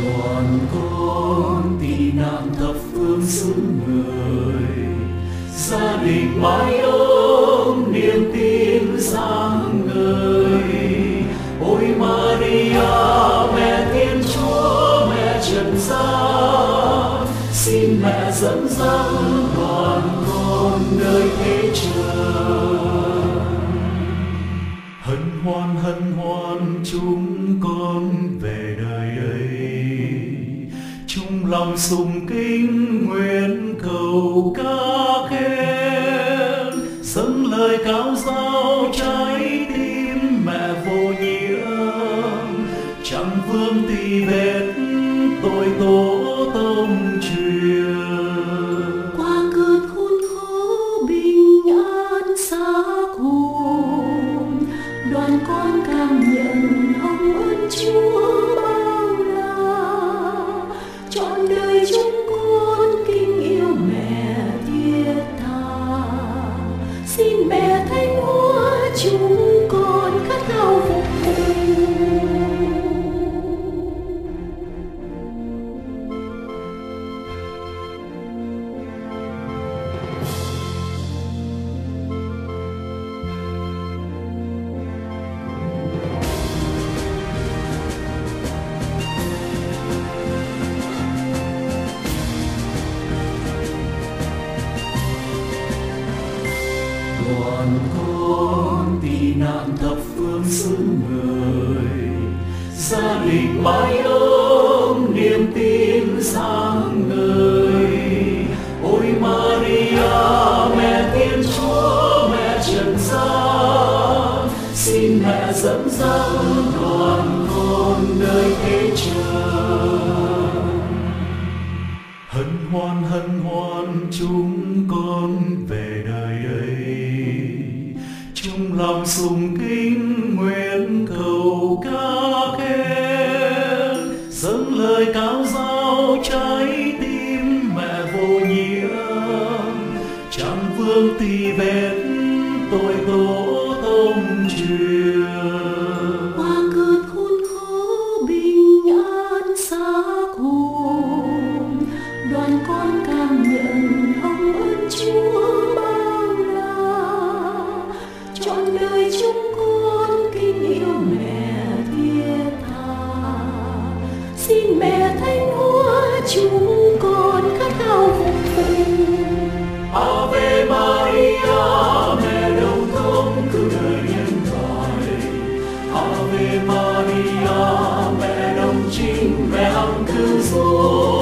đoàn con tị nạn thập phương xứ người, gia đình mái ấm niềm tin sáng ngời. Ôi Maria mẹ Thiên Chúa, mẹ trần gian, xin mẹ dẫn dắt đoàn con nơi thế trời. Hân hoan chúng con về đời ấy, chung lòng sùng kính nguyện cầu ca khen, dâng lời cáo giao trái tim mẹ vô nhiễm, chẳng vương tì vết tội tổ tông truyền. Qua cơn khốn khó bình an xa cùng, đoàn con cảm nhận hồng ân Chúa bao la. Trọn đời chúng con kính yêu mẹ thiết tha, xin mẹ thánh hóa chúng con khát khao phục vụ. Đoàn con tị nạn thập phương xứ người, gia đình mái ấm niềm tin sáng ngời. Ôi Maria mẹ Thiên Chúa, mẹ trần gian, xin mẹ dẫn dắt đoàn con nơi thế trời. Hân hoan chúng con về đời ấy, chung lòng sùng kính nguyện cầu ca khen, dâng lời cáo giao trái tim mẹ vô nhiễm, chẳng vương tì vết tội tổ tông truyền. Qua cơn khốn khó bình an xa cùng, đoàn con cảm nhận hồng ân Chúa bao la. Trọn đời chúng con kính yêu mẹ thiết tha, xin mẹ thánh hóa chúng con khát khao phục vụ. Ave Maria mẹ đầu không cứu đời nhân loại. Ave Maria mẹ đồng trinh, mẹ hằng cứu rỗi.